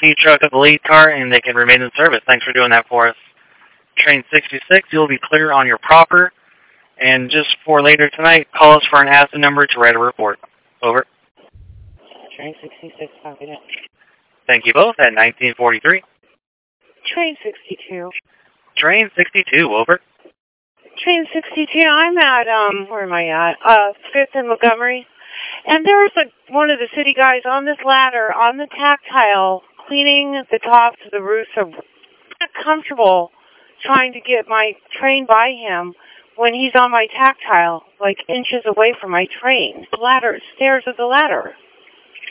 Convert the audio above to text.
EMT truck of the lead car, and they can remain in service. Thanks for doing that for us. Train 66, you'll be clear on your proper. And just for later tonight, call us for an ASA number to write a report. Over. Train 66, copy that. Thank you both at 1943. Train 62. Train 62, over. Train 62, I'm at, where am I at? 5th and Montgomery. And there was one of the city guys on this ladder, on the tactile, cleaning the tops of the roofs. So I'm not comfortable trying to get my train by him when he's on my tactile, like inches away from my train. The ladder, stairs of the ladder.